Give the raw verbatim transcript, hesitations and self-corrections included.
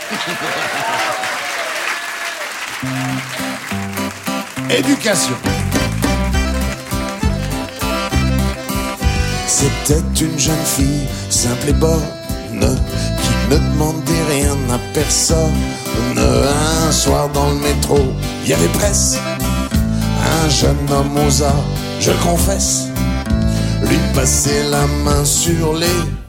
Éducation. C'était une jeune fille, simple et bonne, qui ne demandait rien à personne. Un soir dans le métro, il y avait presque un jeune homme osa, je le confesse, lui passer la main sur les